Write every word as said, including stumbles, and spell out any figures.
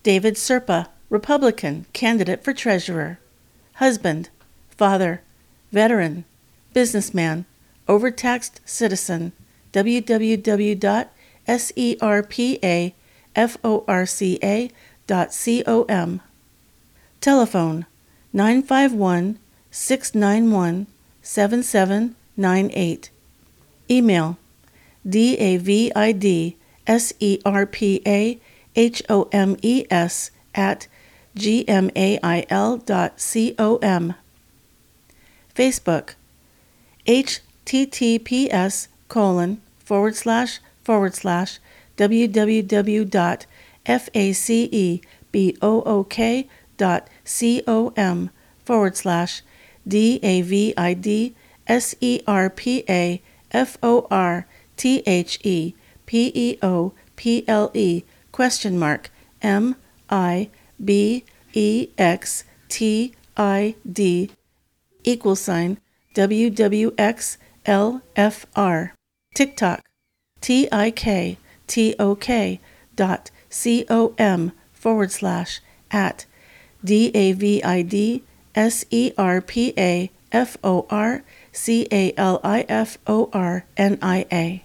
David Serpa, Republican, candidate for treasurer. Husband, father, veteran, businessman, overtaxed citizen. w w w dot serpaforca dot com. Telephone nine five one, six nine one, seven seven nine eight. Email david serpa homes at gmail dot com. Facebook https colon forward slash forward slash www dot facebook dot com forward slash david serpa forthepeople question mark m I B E X T I D equal sign W W X L F R. TikTok T I K T O K dot com forward slash at david serpa forcalifornia.